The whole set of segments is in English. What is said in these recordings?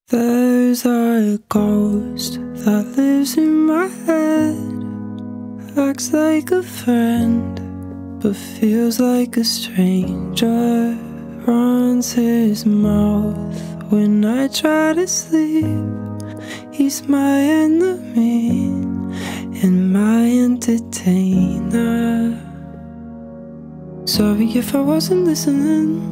There's a ghost that lives in my head. Acts like a friend, but feels like a stranger. Runs his mouth when I try to sleep. He's my enemy and my entertainer. Sorry if I wasn't listening.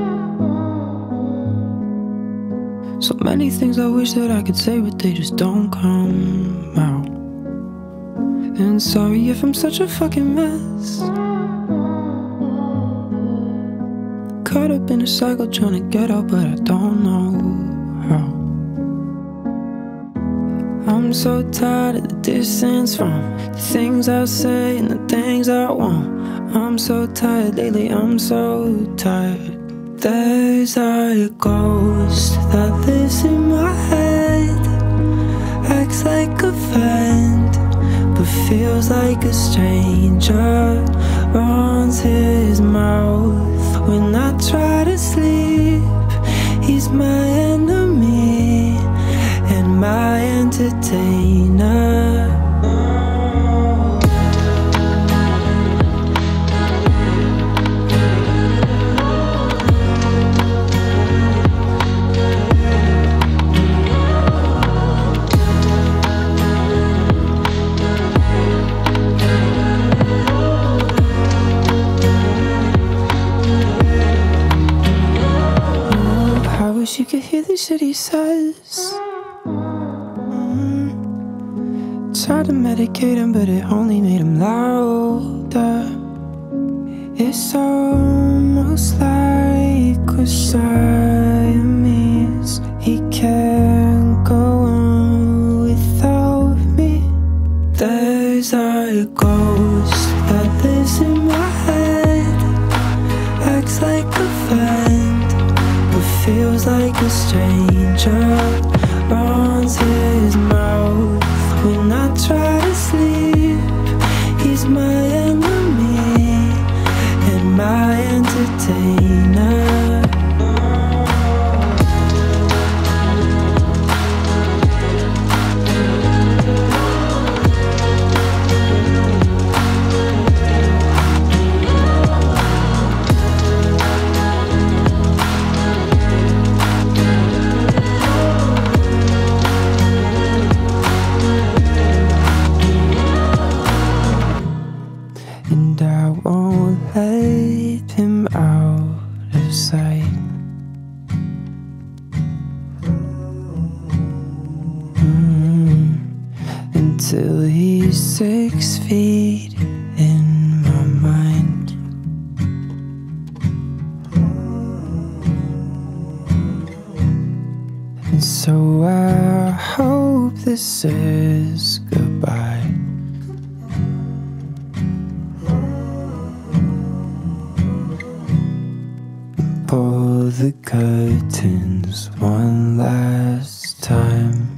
So many things I wish that I could say, but they just don't come out. And sorry if I'm such a fucking mess. Caught up in a cycle trying to get out, but I don't know how. I'm so tired of the distance from the things I say and the things I want. I'm so tired lately, I'm so tired. There's a ghost that lives in my head. Acts like a friend, but feels like a stranger. Runs his mouth when I try to sleep. He's my enemy and my entertainer. You could hear the shit he says. Tried to medicate him, but it only made him louder. It's almost like we're Siamese. He can't go on without me. There's a ghost that lives in my head. Acts like a friend, feels like a stranger. Runs his mouth when I try to sleep. He's my enemy and my entertainer. And I won't let him out of sight. Until he's 6 feet in my mind. And so I hope this is goodbye. Pull the curtains one last time.